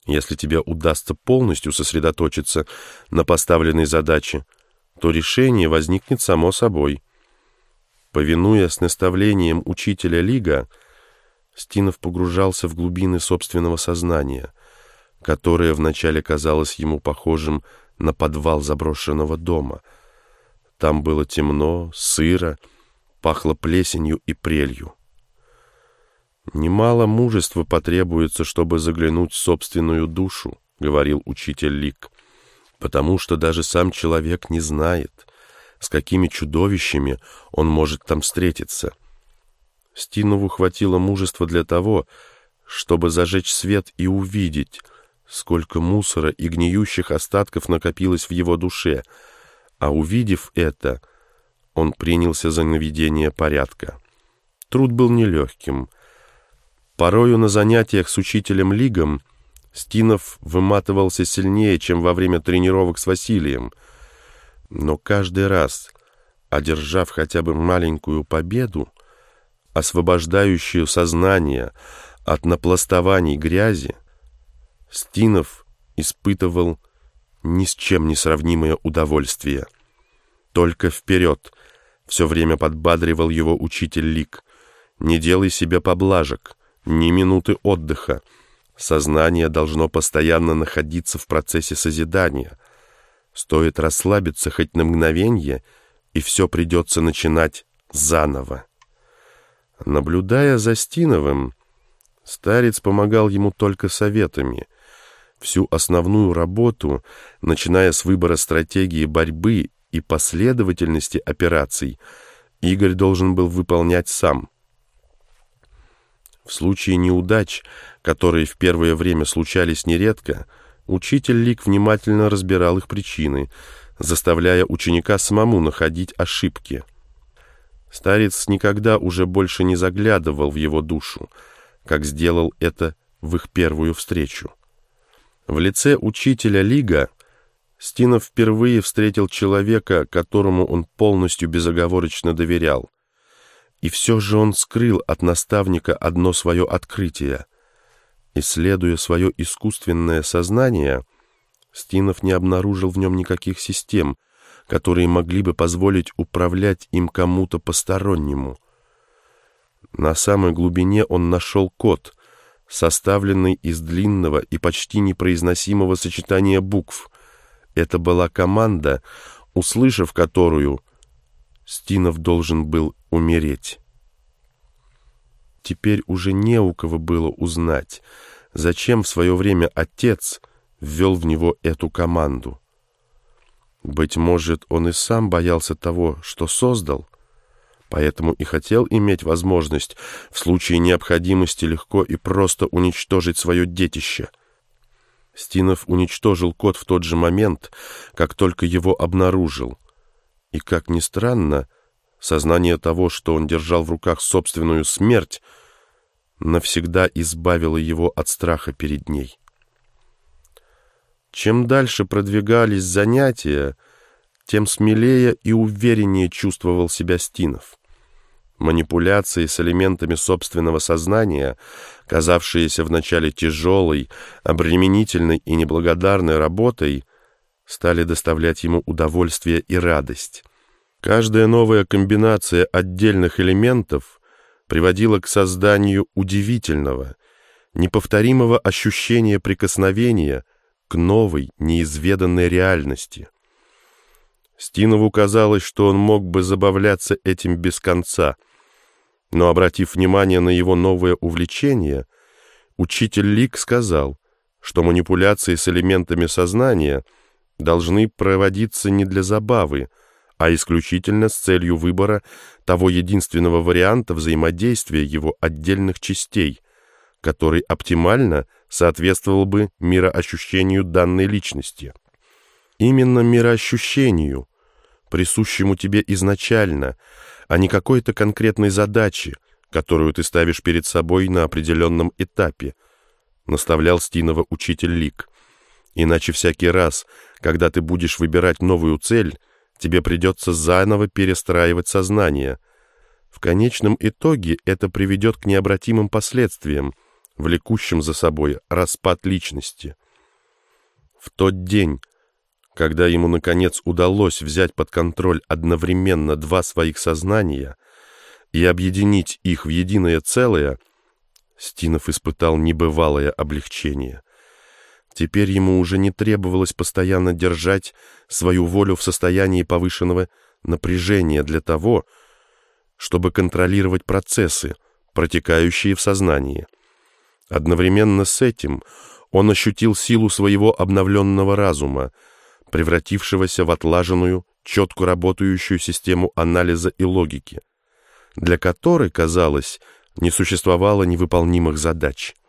Если тебе удастся полностью сосредоточиться на поставленной задаче, то решение возникнет само собой. Повинуясь наставлениям учителя Лига, Стинов погружался в глубины собственного сознания, которое вначале казалось ему похожим на подвал заброшенного дома. Там было темно, сыро, пахло плесенью и прелью. «Немало мужества потребуется, чтобы заглянуть в собственную душу», — говорил учитель Лиг, «потому что даже сам человек не знает, с какими чудовищами он может там встретиться». Стинову хватило мужества для того, чтобы зажечь свет и увидеть, сколько мусора и гниющих остатков накопилось в его душе, а увидев это, он принялся за наведение порядка. Труд был нелегким. Порою на занятиях с учителем Лигом Стинов выматывался сильнее, чем во время тренировок с Василием, но каждый раз, одержав хотя бы маленькую победу, освобождающую сознание от напластований грязи, Стинов испытывал ни с чем не сравнимое удовольствие. «Только вперед!» — все время подбадривал его учитель Лиг. «Не делай себе поблажек, ни минуты отдыха. Сознание должно постоянно находиться в процессе созидания. Стоит расслабиться хоть на мгновенье, и все придется начинать заново». Наблюдая за Стиновым, старец помогал ему только советами. Всю основную работу, начиная с выбора стратегии борьбы и последовательности операций, Игорь должен был выполнять сам. В случае неудач, которые в первое время случались нередко, учитель Лиг внимательно разбирал их причины, заставляя ученика самому находить ошибки. Старец никогда уже больше не заглядывал в его душу, как сделал это в их первую встречу. В лице учителя Лига Стинов впервые встретил человека, которому он полностью безоговорочно доверял. И все же он скрыл от наставника одно свое открытие. Исследуя свое искусственное сознание, Стинов не обнаружил в нем никаких систем, которые могли бы позволить управлять им кому-то постороннему. На самой глубине он нашел код, составленный из длинного и почти непроизносимого сочетания букв. Это была команда, услышав которую, Стинов должен был умереть. Теперь уже не у кого было узнать, зачем в свое время отец ввел в него эту команду. Быть может, он и сам боялся того, что создал, поэтому и хотел иметь возможность в случае необходимости легко и просто уничтожить свое детище. Стинов уничтожил код в тот же момент, как только его обнаружил. И, как ни странно, сознание того, что он держал в руках собственную смерть, навсегда избавило его от страха перед ней. Чем дальше продвигались занятия, тем смелее и увереннее чувствовал себя Стинов. Манипуляции с элементами собственного сознания, казавшиеся вначале тяжелой, обременительной и неблагодарной работой, стали доставлять ему удовольствие и радость. Каждая новая комбинация отдельных элементов приводила к созданию удивительного, неповторимого ощущения прикосновения к новой, неизведанной реальности. Стинову казалось, что он мог бы забавляться этим без конца, но, обратив внимание на его новое увлечение, учитель Лиг сказал, что манипуляции с элементами сознания должны проводиться не для забавы, а исключительно с целью выбора того единственного варианта взаимодействия его отдельных частей, который оптимально соответствовал бы мироощущению данной личности. Именно мироощущению, присущему тебе изначально, а не какой-то конкретной задаче, которую ты ставишь перед собой на определенном этапе, наставлял Стинова учитель Лиг. Иначе всякий раз, когда ты будешь выбирать новую цель, тебе придется заново перестраивать сознание. В конечном итоге это приведет к необратимым последствиям, влекущем за собой распад личности. В тот день, когда ему, наконец, удалось взять под контроль одновременно два своих сознания и объединить их в единое целое, Стинов испытал небывалое облегчение. Теперь ему уже не требовалось постоянно держать свою волю в состоянии повышенного напряжения для того, чтобы контролировать процессы, протекающие в сознании. Одновременно с этим он ощутил силу своего обновленного разума, превратившегося в отлаженную, четко работающую систему анализа и логики, для которой, казалось, не существовало невыполнимых задач.